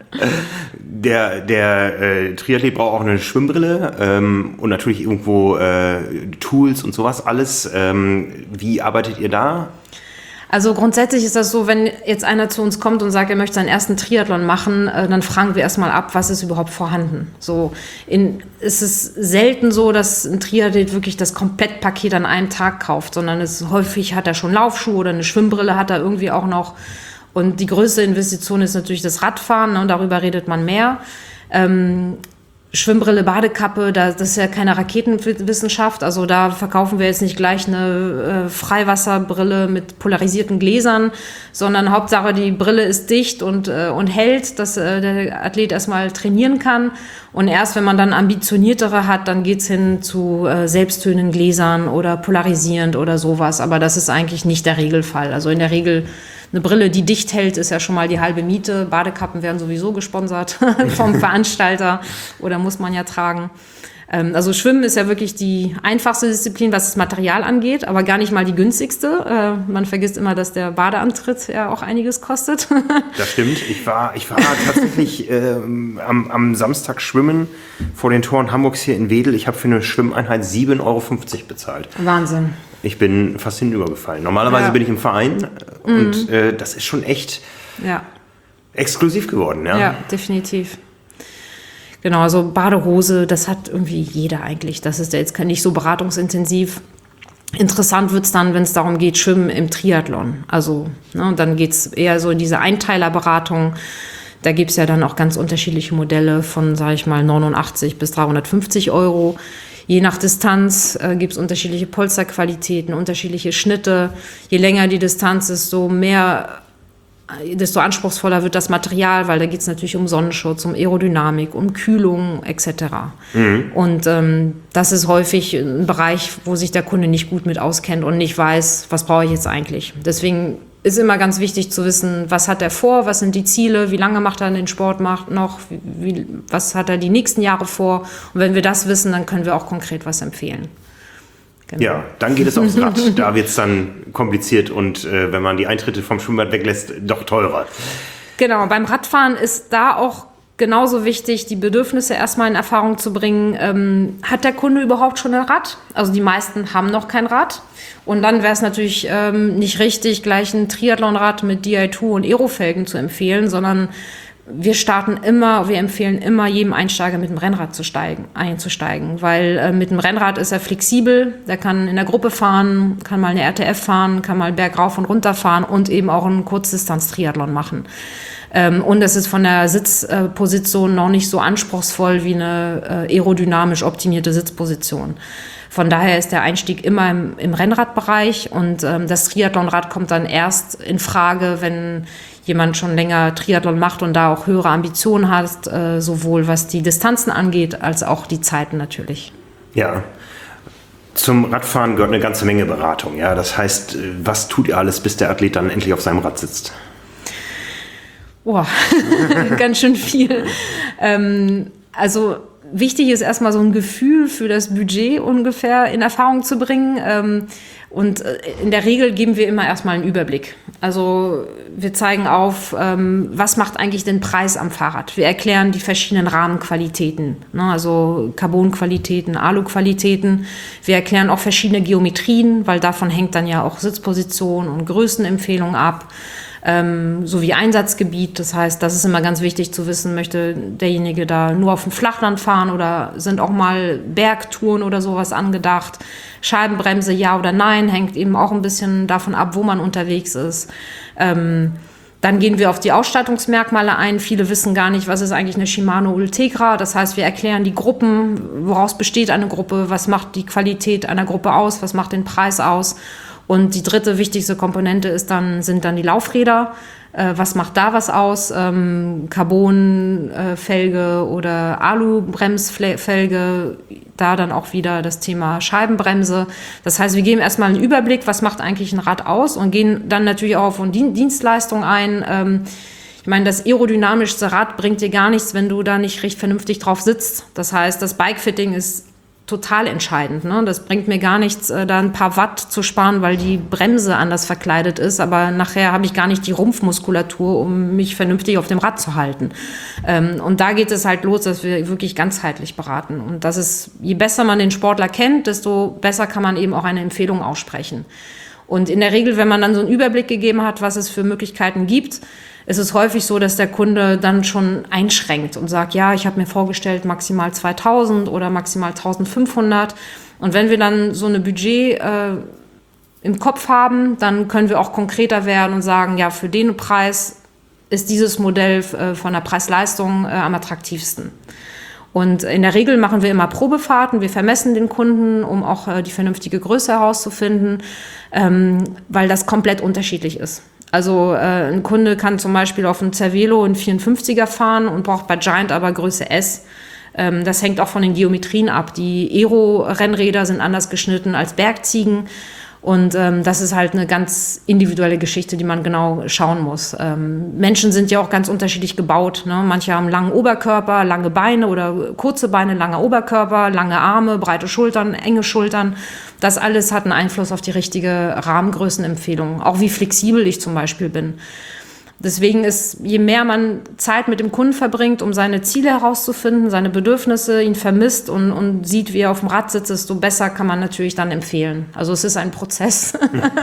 der der äh, Triathlet braucht auch eine Schwimmbrille ähm, und natürlich irgendwo äh, Tools und sowas alles. Ähm, wie arbeitet ihr da? Also grundsätzlich ist das so, wenn jetzt einer zu uns kommt und sagt, er möchte seinen ersten Triathlon machen, äh, dann fragen wir erstmal ab, was ist überhaupt vorhanden. So, in, es ist selten so, dass ein Triathlet wirklich das Komplettpaket an einem Tag kauft, sondern es häufig hat er schon Laufschuhe oder eine Schwimmbrille hat er irgendwie auch noch. Und die größte Investition ist natürlich das Radfahren, ne, und darüber redet man mehr. Ähm, Schwimmbrille, Badekappe, da, das ist ja keine Raketenwissenschaft, also da verkaufen wir jetzt nicht gleich eine äh, Freiwasserbrille mit polarisierten Gläsern, sondern Hauptsache die Brille ist dicht und, äh, und hält, dass äh, der Athlet erstmal trainieren kann und erst wenn man dann ambitioniertere hat, dann geht's hin zu äh, selbsttönenden Gläsern oder polarisierend oder sowas, aber das ist eigentlich nicht der Regelfall, also in der Regel eine Brille, die dicht hält, ist ja schon mal die halbe Miete. Badekappen werden sowieso gesponsert vom Veranstalter oder muss man ja tragen. Ähm, also Schwimmen ist ja wirklich die einfachste Disziplin, was das Material angeht, aber gar nicht mal die günstigste. Äh, man vergisst immer, dass der Badeantritt ja auch einiges kostet. Das stimmt. Ich war, ich war tatsächlich ähm, am, am Samstag schwimmen vor den Toren Hamburgs hier in Wedel. Ich habe für eine Schwimmeinheit sieben Euro fünfzig bezahlt. Wahnsinn. Ich bin fast hinübergefallen. Normalerweise ja. bin ich im Verein mhm. und äh, das ist schon echt ja. exklusiv geworden. Ja, ja definitiv. Genau, also Badehose, das hat irgendwie jeder eigentlich. Das ist ja jetzt nicht so beratungsintensiv. Interessant wird's dann, wenn es darum geht, Schwimmen im Triathlon. Also ne, dann geht's eher so in diese Einteilerberatung. Da gibt's ja dann auch ganz unterschiedliche Modelle von, sage ich mal, neunundachtzig bis dreihundertfünfzig Euro. Je nach Distanz äh, gibt es unterschiedliche Polsterqualitäten, unterschiedliche Schnitte. Je länger die Distanz ist, desto mehr, desto anspruchsvoller wird das Material, weil da geht es natürlich um Sonnenschutz, um Aerodynamik, um Kühlung et cetera. Mhm. Und ähm, das ist häufig ein Bereich, wo sich der Kunde nicht gut mit auskennt und nicht weiß, was brauche ich jetzt eigentlich. Deswegen ist immer ganz wichtig zu wissen, was hat er vor, was sind die Ziele, wie lange macht er den Sport noch, wie, was hat er die nächsten Jahre vor. Und wenn wir das wissen, dann können wir auch konkret was empfehlen. Genau. Ja, dann geht es aufs Rad. Da wird es dann kompliziert und äh, wenn man die Eintritte vom Schwimmbad weglässt, doch teurer. Genau, beim Radfahren ist da auch genauso wichtig, die Bedürfnisse erstmal in Erfahrung zu bringen. Ähm, hat der Kunde überhaupt schon ein Rad? Also die meisten haben noch kein Rad. Und dann wäre es natürlich ähm, nicht richtig, gleich ein Triathlonrad mit D I zwei und Aerofelgen zu empfehlen, sondern wir starten immer, wir empfehlen immer jedem Einsteiger mit dem Rennrad zu steigen, einzusteigen, weil äh, mit dem Rennrad ist er flexibel, der kann in der Gruppe fahren, kann mal eine R T F fahren, kann mal bergauf und runter fahren und eben auch einen Kurzdistanz-Triathlon machen. Ähm, und es ist von der Sitzposition noch nicht so anspruchsvoll wie eine äh, aerodynamisch optimierte Sitzposition. Von daher ist der Einstieg immer im, im Rennradbereich und ähm, das Triathlonrad kommt dann erst in Frage, wenn jemand schon länger Triathlon macht und da auch höhere Ambitionen hat, äh, sowohl was die Distanzen angeht, als auch die Zeiten natürlich. Ja, zum Radfahren gehört eine ganze Menge Beratung. Ja? Das heißt, was tut ihr alles, bis der Athlet dann endlich auf seinem Rad sitzt? Boah, ganz schön viel. Ähm, also wichtig ist erstmal so ein Gefühl für das Budget ungefähr in Erfahrung zu bringen. Ähm, und in der Regel geben wir immer erstmal einen Überblick. Also wir zeigen auf, ähm, was macht eigentlich den Preis am Fahrrad. Wir erklären die verschiedenen Rahmenqualitäten, ne? Also Carbonqualitäten, Aluqualitäten. Wir erklären auch verschiedene Geometrien, weil davon hängt dann ja auch Sitzposition und Größenempfehlung ab. Ähm, sowie Einsatzgebiet. Das heißt, das ist immer ganz wichtig zu wissen, möchte derjenige da nur auf dem Flachland fahren oder sind auch mal Bergtouren oder sowas angedacht. Scheibenbremse, ja oder nein, hängt eben auch ein bisschen davon ab, wo man unterwegs ist. Ähm, dann gehen wir auf die Ausstattungsmerkmale ein. Viele wissen gar nicht, was ist eigentlich eine Shimano Ultegra. Das heißt, wir erklären die Gruppen, woraus besteht eine Gruppe, was macht die Qualität einer Gruppe aus, was macht den Preis aus. Und die dritte wichtigste Komponente ist dann, sind dann die Laufräder. Äh, was macht da was aus? Ähm, Carbon-Felge äh, oder Alu-Bremsfelge. Da dann auch wieder das Thema Scheibenbremse. Das heißt, wir geben erstmal einen Überblick, was macht eigentlich ein Rad aus und gehen dann natürlich auch auf die Dienstleistung ein. Ähm, ich meine, das aerodynamischste Rad bringt dir gar nichts, wenn du da nicht recht vernünftig drauf sitzt. Das heißt, das Bikefitting ist total entscheidend. Ne? Das bringt mir gar nichts, äh, da ein paar Watt zu sparen, weil die Bremse anders verkleidet ist, aber nachher habe ich gar nicht die Rumpfmuskulatur, um mich vernünftig auf dem Rad zu halten. Ähm, und da geht es halt los, dass wir wirklich ganzheitlich beraten. Und das ist, je besser man den Sportler kennt, desto besser kann man eben auch eine Empfehlung aussprechen. Und in der Regel, wenn man dann so einen Überblick gegeben hat, was es für Möglichkeiten gibt, es ist häufig so, dass der Kunde dann schon einschränkt und sagt, ja, ich habe mir vorgestellt maximal zweitausend oder maximal eintausendfünfhundert. Und wenn wir dann so eine Budget äh, im Kopf haben, dann können wir auch konkreter werden und sagen, ja, für den Preis ist dieses Modell äh, von der Preis-Leistung äh, am attraktivsten. Und in der Regel machen wir immer Probefahrten. Wir vermessen den Kunden, um auch äh, die vernünftige Größe herauszufinden, ähm, weil das komplett unterschiedlich ist. Also äh, ein Kunde kann zum Beispiel auf einem Cervelo einen vierundfünfziger fahren und braucht bei Giant aber Größe S. Ähm, das hängt auch von den Geometrien ab. Die Aero-Rennräder sind anders geschnitten als Bergziegen. Und ähm, das ist halt eine ganz individuelle Geschichte, die man genau schauen muss. Ähm, Menschen sind ja auch ganz unterschiedlich gebaut. Ne? Manche haben langen Oberkörper, lange Beine oder kurze Beine, langer Oberkörper, lange Arme, breite Schultern, enge Schultern. Das alles hat einen Einfluss auf die richtige Rahmengrößenempfehlung. Auch wie flexibel ich zum Beispiel bin. Deswegen ist, je mehr man Zeit mit dem Kunden verbringt, um seine Ziele herauszufinden, seine Bedürfnisse, ihn vermisst und, und sieht, wie er auf dem Rad sitzt, desto besser kann man natürlich dann empfehlen. Also es ist ein Prozess.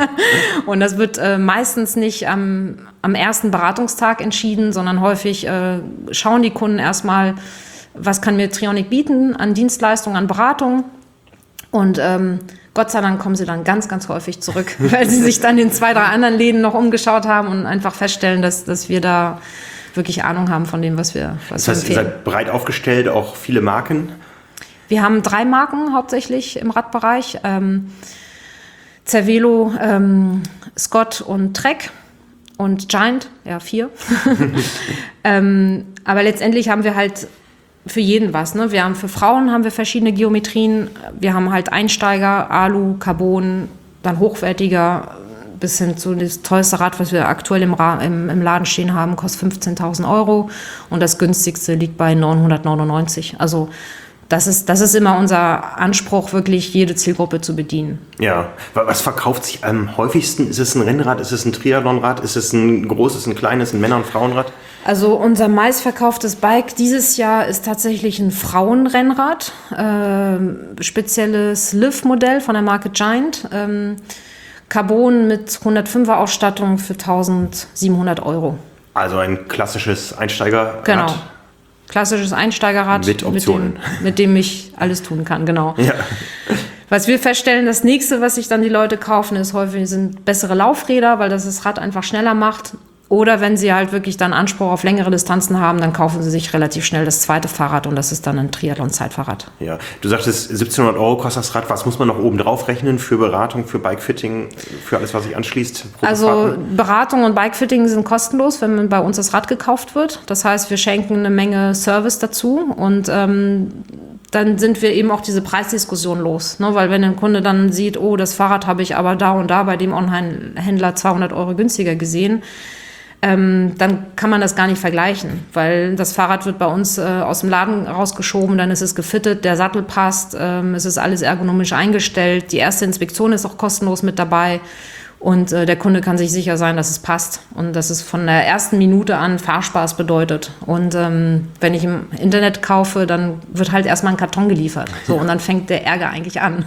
Und das wird äh, meistens nicht am, am ersten Beratungstag entschieden, sondern häufig äh, schauen die Kunden erstmal, was kann mir Trionic bieten an Dienstleistungen, an Beratung. Und ähm, Gott sei Dank kommen sie dann ganz, ganz häufig zurück, weil sie sich dann in zwei, drei anderen Läden noch umgeschaut haben und einfach feststellen, dass, dass wir da wirklich Ahnung haben von dem, was wir was Das heißt, wir ihr seid breit aufgestellt, auch viele Marken? Wir haben drei Marken hauptsächlich im Radbereich. Ähm, Cervelo, ähm, Scott und Trek und Giant, ja vier. ähm, aber letztendlich haben wir halt für jeden was. Ne? Wir haben für Frauen haben wir verschiedene Geometrien. Wir haben halt Einsteiger, Alu, Carbon, dann hochwertiger bis hin zu das teuerste Rad, was wir aktuell im, Ra- im, im Laden stehen haben, kostet fünfzehntausend Euro und das günstigste liegt bei neunhundertneunundneunzig. Also das ist, das ist immer unser Anspruch, wirklich jede Zielgruppe zu bedienen. Ja, was verkauft sich am häufigsten? Ist es ein Rennrad, ist es ein Triathlonrad, ist es ein großes, ein kleines, ein Männer- und Frauenrad? Also unser meistverkauftes Bike dieses Jahr ist tatsächlich ein Frauenrennrad, äh, spezielles Liv-Modell von der Marke Giant, ähm, Carbon mit hundertfünfer Ausstattung für tausendsiebenhundert Euro. Also ein klassisches Einsteigerrad? Genau. Klassisches Einsteigerrad, mit Optionen. Mit dem, mit dem ich alles tun kann, genau. Ja. Was wir feststellen, das nächste, was sich dann die Leute kaufen, ist häufig sind bessere Laufräder, weil das das Rad einfach schneller macht. Oder wenn sie halt wirklich dann Anspruch auf längere Distanzen haben, dann kaufen sie sich relativ schnell das zweite Fahrrad und das ist dann ein Triathlon-Zeitfahrrad. Ja, du sagtest, siebzehnhundert Euro kostet das Rad. Was muss man noch oben drauf rechnen für Beratung, für Bikefitting, für alles, was sich anschließt? Also Beratung und Bikefitting sind kostenlos, wenn bei uns das Rad gekauft wird. Das heißt, wir schenken eine Menge Service dazu und ähm, dann sind wir eben auch diese Preisdiskussion los. Ne? Weil wenn ein Kunde dann sieht, oh, das Fahrrad habe ich aber da und da bei dem Online-Händler zweihundert Euro günstiger gesehen, Ähm, dann kann man das gar nicht vergleichen, weil das Fahrrad wird bei uns äh, aus dem Laden rausgeschoben, dann ist es gefittet, der Sattel passt, ähm, es ist alles ergonomisch eingestellt, die erste Inspektion ist auch kostenlos mit dabei und äh, der Kunde kann sich sicher sein, dass es passt und dass es von der ersten Minute an Fahrspaß bedeutet. Und ähm, wenn ich im Internet kaufe, dann wird halt erstmal ein Karton geliefert. So, und dann fängt der Ärger eigentlich an.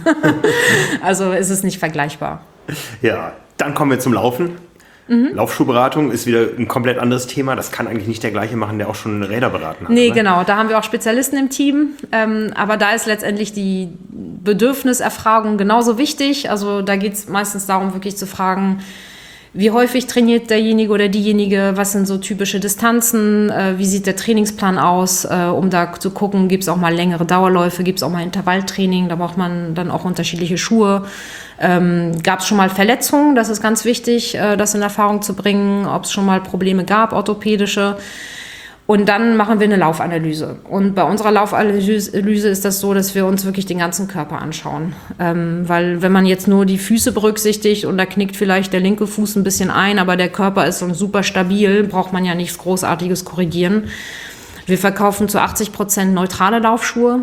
Also ist es nicht vergleichbar. Ja, dann kommen wir zum Laufen. Mhm. Laufschuhberatung ist wieder ein komplett anderes Thema. Das kann eigentlich nicht der gleiche machen, der auch schon Räder beraten hat. Nee, oder? Genau. Da haben wir auch Spezialisten im Team. Ähm, aber da ist letztendlich die Bedürfniserfragung genauso wichtig. Also da geht es meistens darum, wirklich zu fragen, wie häufig trainiert derjenige oder diejenige, was sind so typische Distanzen, äh, wie sieht der Trainingsplan aus, äh, um da zu gucken, gibt es auch mal längere Dauerläufe, gibt es auch mal Intervalltraining, da braucht man dann auch unterschiedliche Schuhe. Ähm, gab es schon mal Verletzungen, das ist ganz wichtig, äh, das in Erfahrung zu bringen, ob es schon mal Probleme gab, orthopädische. Und dann machen wir eine Laufanalyse. Und bei unserer Laufanalyse ist das so, dass wir uns wirklich den ganzen Körper anschauen. Ähm, weil wenn man jetzt nur die Füße berücksichtigt und da knickt vielleicht der linke Fuß ein bisschen ein, aber der Körper ist dann super stabil, braucht man ja nichts Großartiges korrigieren. Wir verkaufen zu achtzig Prozent neutrale Laufschuhe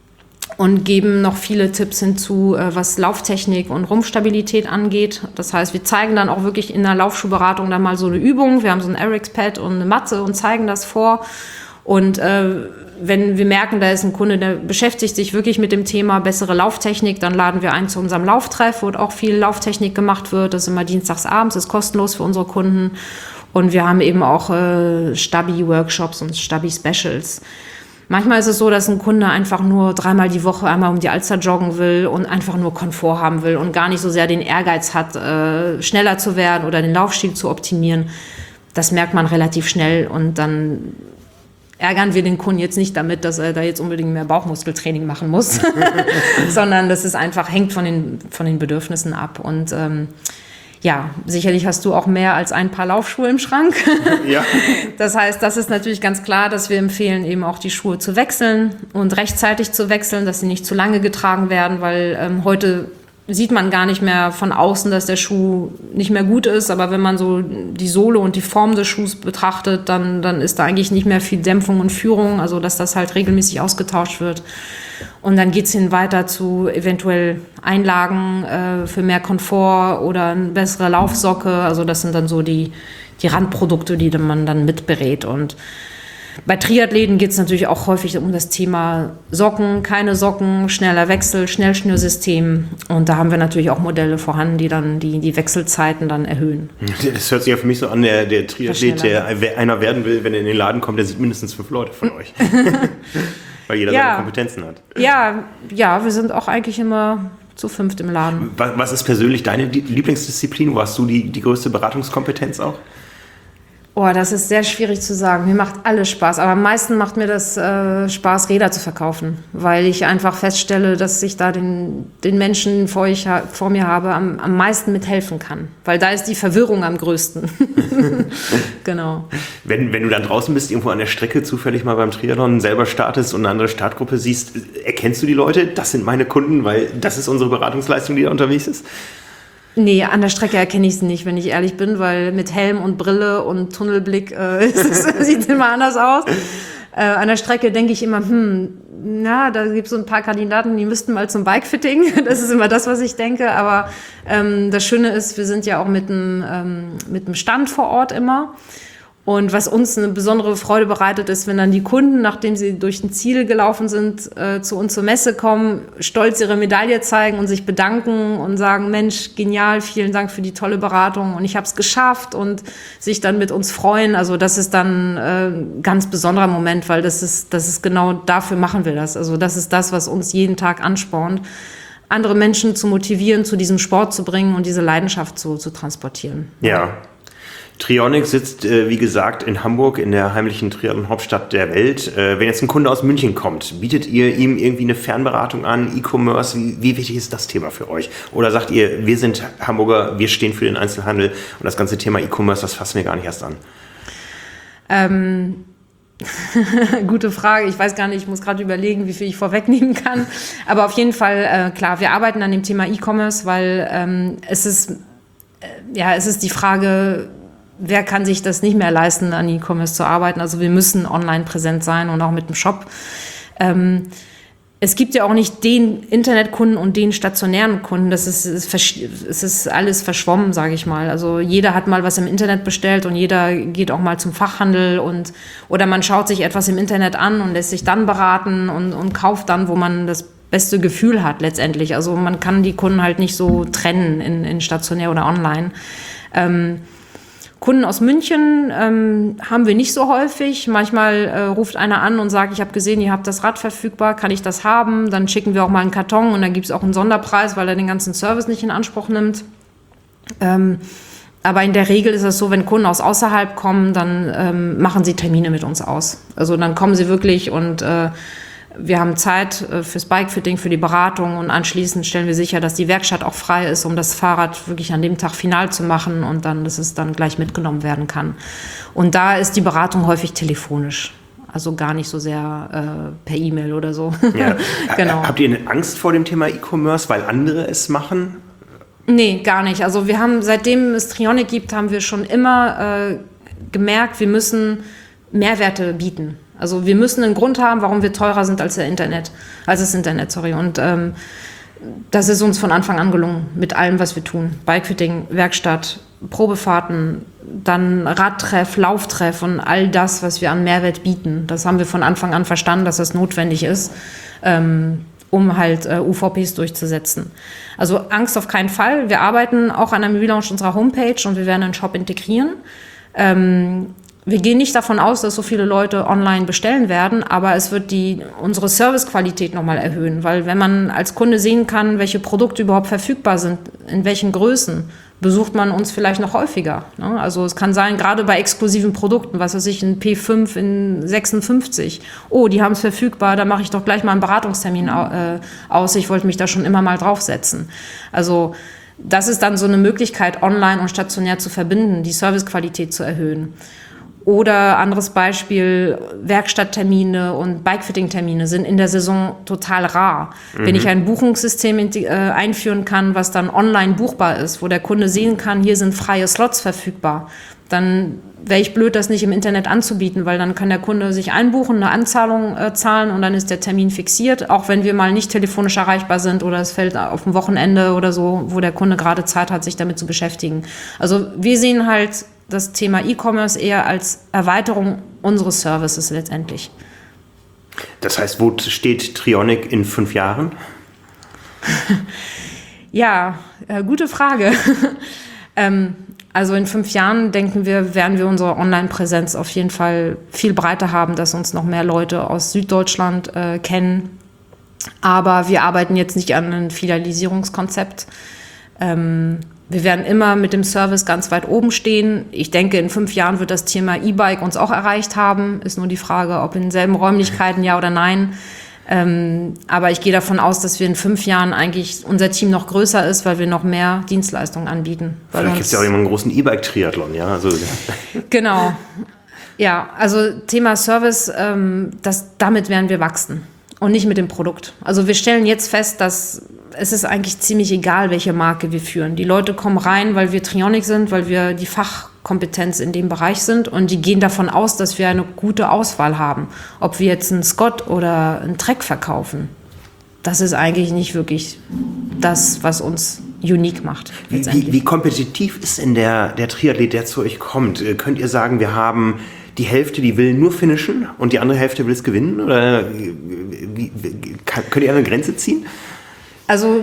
und geben noch viele Tipps hinzu, was Lauftechnik und Rumpfstabilität angeht. Das heißt, wir zeigen dann auch wirklich in der Laufschuhberatung dann mal so eine Übung. Wir haben so ein Airx-Pad und eine Matte und zeigen das vor. Und äh, wenn wir merken, da ist ein Kunde, der beschäftigt sich wirklich mit dem Thema bessere Lauftechnik, dann laden wir ein zu unserem Lauftreff, wo auch viel Lauftechnik gemacht wird. Das ist immer dienstags abends, ist kostenlos für unsere Kunden. Und wir haben eben auch äh, Stabi-Workshops und Stabi-Specials. Manchmal ist es so, dass ein Kunde einfach nur dreimal die Woche einmal um die Alster joggen will und einfach nur Komfort haben will und gar nicht so sehr den Ehrgeiz hat, äh, schneller zu werden oder den Laufstil zu optimieren. Das merkt man relativ schnell und dann ärgern wir den Kunden jetzt nicht damit, dass er da jetzt unbedingt mehr Bauchmuskeltraining machen muss, sondern das ist einfach, hängt von den, von den Bedürfnissen ab. Und ähm, ja, sicherlich hast du auch mehr als ein Paar Laufschuhe im Schrank. Ja. Das heißt, das ist natürlich ganz klar, dass wir empfehlen, eben auch die Schuhe zu wechseln und rechtzeitig zu wechseln, dass sie nicht zu lange getragen werden, weil ähm, heute sieht man gar nicht mehr von außen, dass der Schuh nicht mehr gut ist. Aber wenn man so die Sohle und die Form des Schuhs betrachtet, dann, dann ist da eigentlich nicht mehr viel Dämpfung und Führung, also dass das halt regelmäßig ausgetauscht wird. Und dann geht es hin weiter zu eventuell Einlagen äh, für mehr Komfort oder eine bessere Laufsocke. Also das sind dann so die, die Randprodukte, die man dann mitberät. Und bei Triathleten geht es natürlich auch häufig um das Thema Socken, keine Socken, schneller Wechsel, Schnellschnürsystem. Und da haben wir natürlich auch Modelle vorhanden, die dann die, die Wechselzeiten dann erhöhen. Das hört sich ja für mich so an, der, der Triathlet, der einer werden will, wenn er in den Laden kommt, der sieht mindestens fünf Leute von euch. weil jeder ja. seine Kompetenzen hat. Ja, ja, wir sind auch eigentlich immer zu fünft im Laden. Was, was ist persönlich deine Lieblingsdisziplin? Wo hast du die, die größte Beratungskompetenz auch? Oh, das ist sehr schwierig zu sagen. Mir macht alles Spaß, aber am meisten macht mir das äh, Spaß, Räder zu verkaufen, weil ich einfach feststelle, dass ich da den, den Menschen vor, ich, vor mir habe, am, am meisten mithelfen kann, weil da ist die Verwirrung am größten. Genau. Wenn, wenn du dann draußen bist, irgendwo an der Strecke zufällig mal beim Triathlon selber startest und eine andere Startgruppe siehst, erkennst du die Leute? Das sind meine Kunden, weil das ist unsere Beratungsleistung, die da unterwegs ist? Nee, an der Strecke erkenne ich sie nicht, wenn ich ehrlich bin, weil mit Helm und Brille und Tunnelblick äh, sieht es immer anders aus. Äh, an der Strecke denke ich immer, hm, na, da gibt es so ein paar Kandidaten, die müssten mal zum Bikefitting. Das ist immer das, was ich denke. Aber ähm, das Schöne ist, wir sind ja auch mit einem ähm, mit einem Stand vor Ort immer. Und was uns eine besondere Freude bereitet, ist, wenn dann die Kunden, nachdem sie durch ein Ziel gelaufen sind, äh, zu uns zur Messe kommen, stolz ihre Medaille zeigen und sich bedanken und sagen, Mensch, genial, vielen Dank für die tolle Beratung und ich habe es geschafft und sich dann mit uns freuen. Also das ist dann äh, ein ganz besonderer Moment, weil das ist, das ist genau dafür machen wir das. Also das ist das, was uns jeden Tag anspornt, andere Menschen zu motivieren, zu diesem Sport zu bringen und diese Leidenschaft zu, zu transportieren. Ja. Trionic sitzt, äh, wie gesagt, in Hamburg, in der heimlichen Triathlon-Hauptstadt der Welt. Äh, wenn jetzt ein Kunde aus München kommt, bietet ihr ihm irgendwie eine Fernberatung an, E-Commerce? Wie, wie wichtig ist das Thema für euch? Oder sagt ihr, wir sind Hamburger, wir stehen für den Einzelhandel und das ganze Thema E-Commerce, das fassen wir gar nicht erst an? Ähm... Gute Frage. Ich weiß gar nicht, ich muss gerade überlegen, wie viel ich vorwegnehmen kann. Aber auf jeden Fall, äh, klar, wir arbeiten an dem Thema E-Commerce, weil ähm, es ist, äh, ja, es ist die Frage, wer kann sich das nicht mehr leisten, an E-Commerce zu arbeiten? Also wir müssen online präsent sein und auch mit dem Shop. Ähm, es gibt ja auch nicht den Internetkunden und den stationären Kunden. Das ist, ist, es ist alles verschwommen, sage ich mal. Also jeder hat mal was im Internet bestellt und jeder geht auch mal zum Fachhandel und oder man schaut sich etwas im Internet an und lässt sich dann beraten und, und kauft dann, wo man das beste Gefühl hat letztendlich. Also man kann die Kunden halt nicht so trennen in, in stationär oder online. Ähm, Kunden aus München ähm, haben wir nicht so häufig. Manchmal äh, ruft einer an und sagt, ich habe gesehen, ihr habt das Rad verfügbar, kann ich das haben? Dann schicken wir auch mal einen Karton und dann gibt es auch einen Sonderpreis, weil er den ganzen Service nicht in Anspruch nimmt. Ähm, aber in der Regel ist es so, wenn Kunden aus außerhalb kommen, dann ähm, machen sie Termine mit uns aus. Also dann kommen sie wirklich und äh, wir haben Zeit äh, fürs Bikefitting, für die Beratung und anschließend stellen wir sicher, dass die Werkstatt auch frei ist, um das Fahrrad wirklich an dem Tag final zu machen und dann, dass es dann gleich mitgenommen werden kann. Und da ist die Beratung häufig telefonisch, also gar nicht so sehr äh, per E-Mail oder so. Ja. Genau. Habt ihr eine Angst vor dem Thema E-Commerce, weil andere es machen? Nee, gar nicht. Also wir haben, seitdem es Trionic gibt, haben wir schon immer äh, gemerkt, wir müssen Mehrwerte bieten. Also wir müssen einen Grund haben, warum wir teurer sind als der Internet, als das Internet, sorry. Und ähm, das ist uns von Anfang an gelungen, mit allem, was wir tun. Bikefitting, Werkstatt, Probefahrten, dann Radtreff, Lauftreff und all das, was wir an Mehrwert bieten. Das haben wir von Anfang an verstanden, dass das notwendig ist, ähm, um halt äh, U V Ps durchzusetzen. Also Angst auf keinen Fall. Wir arbeiten auch an einem Relaunch unserer Homepage und wir werden einen Shop integrieren. Ähm, Wir gehen nicht davon aus, dass so viele Leute online bestellen werden, aber es wird die, unsere Servicequalität nochmal erhöhen, weil wenn man als Kunde sehen kann, welche Produkte überhaupt verfügbar sind, in welchen Größen, besucht man uns vielleicht noch häufiger. Ne? Also es kann sein, gerade bei exklusiven Produkten, was weiß ich, ein P fünf in sechsundfünfzig, oh, die haben es verfügbar, da mache ich doch gleich mal einen Beratungstermin äh, aus, ich wollte mich da schon immer mal draufsetzen. Also das ist dann so eine Möglichkeit, online und stationär zu verbinden, die Servicequalität zu erhöhen. Oder anderes Beispiel, Werkstatttermine und Bikefitting-Termine sind in der Saison total rar. Mhm. Wenn ich ein Buchungssystem äh, einführen kann, was dann online buchbar ist, wo der Kunde sehen kann, hier sind freie Slots verfügbar, dann wäre ich blöd, das nicht im Internet anzubieten, weil dann kann der Kunde sich einbuchen, eine Anzahlung äh, zahlen und dann ist der Termin fixiert, auch wenn wir mal nicht telefonisch erreichbar sind oder es fällt auf ein Wochenende oder so, wo der Kunde gerade Zeit hat, sich damit zu beschäftigen. Also wir sehen halt das Thema E-Commerce eher als Erweiterung unseres Services letztendlich. Das heißt, wo steht Trionic in fünf Jahren? Ja, äh, gute Frage. ähm, Also in fünf Jahren, denken wir, werden wir unsere Online-Präsenz auf jeden Fall viel breiter haben, dass uns noch mehr Leute aus Süddeutschland äh, kennen. Aber wir arbeiten jetzt nicht an einem Filialisierungskonzept. Ähm, wir werden immer mit dem Service ganz weit oben stehen. Ich denke, in fünf Jahren wird das Thema E-Bike uns auch erreicht haben. Ist nur die Frage, ob in denselben Räumlichkeiten, ja oder nein. Ähm, aber ich gehe davon aus, dass wir in fünf Jahren eigentlich unser Team noch größer ist, weil wir noch mehr Dienstleistungen anbieten. Vielleicht gibt es ja auch immer einen großen E-Bike-Triathlon, ja? Also genau. Ja, also Thema Service, ähm, das, damit werden wir wachsen und nicht mit dem Produkt. Also wir stellen jetzt fest, dass es ist eigentlich ziemlich egal, welche Marke wir führen. Die Leute kommen rein, weil wir Trionic sind, weil wir die Fachkompetenz in dem Bereich sind und die gehen davon aus, dass wir eine gute Auswahl haben. Ob wir jetzt einen Scott oder einen Trek verkaufen, das ist eigentlich nicht wirklich das, was uns unique macht. Wie, wie, wie kompetitiv ist denn der, der Triathlet, der zu euch kommt? Könnt ihr sagen, wir haben die Hälfte, die will nur finishen und die andere Hälfte will es gewinnen? Oder wie, wie, kann, könnt ihr eine Grenze ziehen? Also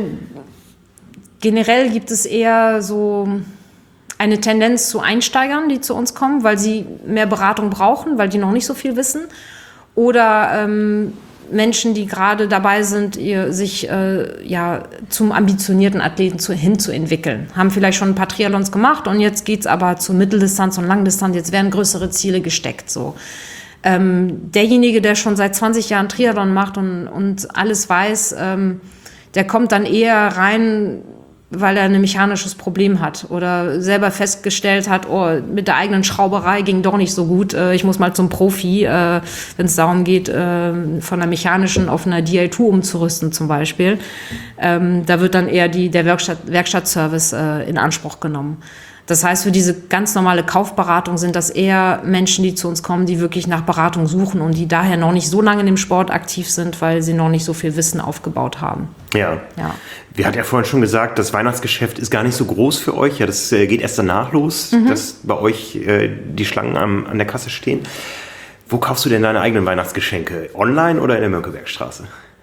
generell gibt es eher so eine Tendenz zu Einsteigern, die zu uns kommen, weil sie mehr Beratung brauchen, weil die noch nicht so viel wissen. Oder ähm, Menschen, die gerade dabei sind, ihr, sich äh, ja, zum ambitionierten Athleten zu, hinzuentwickeln. Haben vielleicht schon ein paar Triathlons gemacht und jetzt geht es aber zur Mitteldistanz und Langdistanz. Jetzt werden größere Ziele gesteckt. So. Ähm, derjenige, der schon seit zwanzig Jahren Triathlon macht und, und alles weiß, ähm, der kommt dann eher rein, weil er ein mechanisches Problem hat oder selber festgestellt hat, oh, mit der eigenen Schrauberei ging doch nicht so gut, ich muss mal zum Profi, wenn es darum geht, von der mechanischen auf einer D L zwei umzurüsten zum Beispiel. Da wird dann eher die, der Werkstatt, Werkstattservice in Anspruch genommen. Das heißt, für diese ganz normale Kaufberatung sind das eher Menschen, die zu uns kommen, die wirklich nach Beratung suchen und die daher noch nicht so lange in dem Sport aktiv sind, weil sie noch nicht so viel Wissen aufgebaut haben. Ja. ja. Wir hatten ja vorhin schon gesagt, das Weihnachtsgeschäft ist gar nicht so groß für euch. Ja, das äh, geht erst danach los, mhm. dass bei euch äh, die Schlangen am, an der Kasse stehen. Wo kaufst du denn deine eigenen Weihnachtsgeschenke? Online oder in der Mönckebergstraße?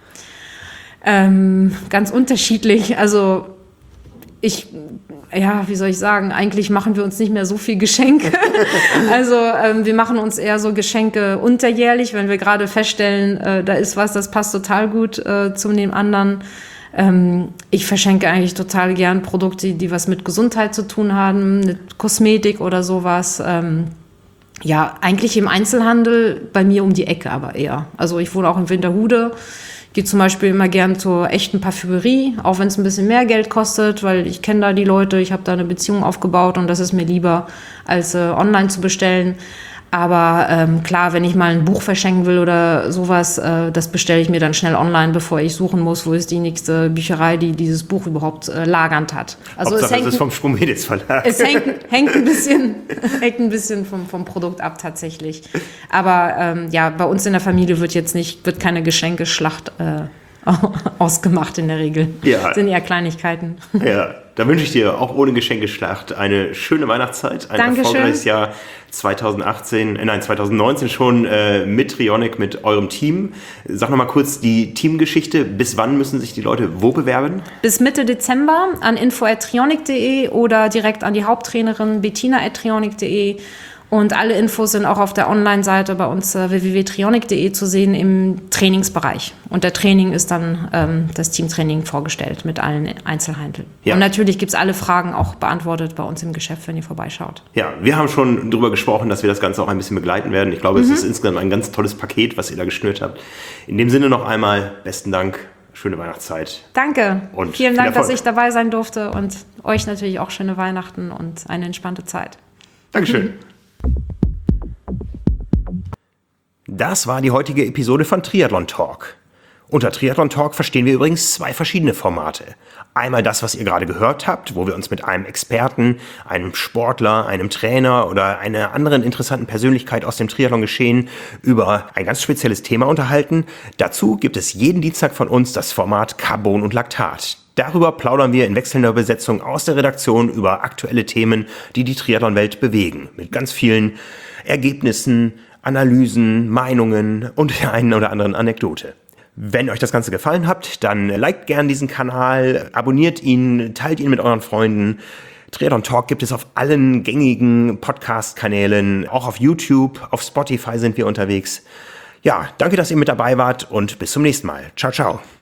Ähm, ganz unterschiedlich. Also ich, ja, wie soll ich sagen, eigentlich machen wir uns nicht mehr so viel Geschenke. Also ähm, wir machen uns eher so Geschenke unterjährlich, wenn wir gerade feststellen, äh, da ist was, das passt total gut äh, zu dem anderen. Ähm, ich verschenke eigentlich total gern Produkte, die was mit Gesundheit zu tun haben, mit Kosmetik oder sowas. Ähm, ja, eigentlich im Einzelhandel, bei mir um die Ecke aber eher. Also ich wohne auch in Winterhude. Gehe zum Beispiel immer gern zur echten Parfümerie, auch wenn es ein bisschen mehr Geld kostet, weil ich kenne da die Leute, ich habe da eine Beziehung aufgebaut und das ist mir lieber, als äh, online zu bestellen. Aber ähm, klar, wenn ich mal ein Buch verschenken will oder sowas, äh, das bestelle ich mir dann schnell online, bevor ich suchen muss, wo ist die nächste Bücherei, die dieses Buch überhaupt äh, lagernd hat. Also Hauptsache, es, hängt, es ist vom Sprung-Medits Verlag. Es hängt, hängt ein bisschen, hängt ein bisschen vom, vom Produkt ab tatsächlich. Aber ähm, ja, bei uns in der Familie wird jetzt nicht, wird keine Geschenkeschlacht äh, ausgemacht in der Regel. Ja. Das sind eher Kleinigkeiten. Ja, da wünsche ich dir auch ohne Geschenkeschlacht eine schöne Weihnachtszeit, ein Dankeschön. Erfolgreiches Jahr zweitausendachtzehn, äh, nein, zweitausendneunzehn schon äh, mit Trionic, mit eurem Team. Sag nochmal kurz die Teamgeschichte. Bis wann müssen sich die Leute wo bewerben? Bis Mitte Dezember an info at trionic punkt de oder direkt an die Haupttrainerin bettina at trionic punkt de. Und alle Infos sind auch auf der Online-Seite bei uns äh, w w w punkt trionic punkt de zu sehen im Trainingsbereich. Und der Training ist dann ähm, das Teamtraining vorgestellt mit allen Einzelheiten. Ja. Und natürlich gibt es alle Fragen auch beantwortet bei uns im Geschäft, wenn ihr vorbeischaut. Ja, wir haben schon darüber gesprochen, dass wir das Ganze auch ein bisschen begleiten werden. Ich glaube, mhm. es ist insgesamt ein ganz tolles Paket, was ihr da geschnürt habt. In dem Sinne noch einmal besten Dank. Schöne Weihnachtszeit. Danke. Und vielen Dank, dass ich dabei sein durfte und euch natürlich auch schöne Weihnachten und eine entspannte Zeit. Dankeschön. Das war die heutige Episode von Triathlon Talk. Unter Triathlon Talk verstehen wir übrigens zwei verschiedene Formate. Einmal das, was ihr gerade gehört habt, wo wir uns mit einem Experten, einem Sportler, einem Trainer oder einer anderen interessanten Persönlichkeit aus dem Triathlon-Geschehen über ein ganz spezielles Thema unterhalten. Dazu gibt es jeden Dienstag von uns das Format Carbon und Laktat. Darüber plaudern wir in wechselnder Besetzung aus der Redaktion über aktuelle Themen, die die Triathlon-Welt bewegen. Mit ganz vielen Ergebnissen, Analysen, Meinungen und der einen oder anderen Anekdote. Wenn euch das Ganze gefallen hat, dann liked gern diesen Kanal, abonniert ihn, teilt ihn mit euren Freunden. Triathlon Talk gibt es auf allen gängigen Podcast-Kanälen, auch auf YouTube, auf Spotify sind wir unterwegs. Ja, danke, dass ihr mit dabei wart und bis zum nächsten Mal. Ciao, ciao.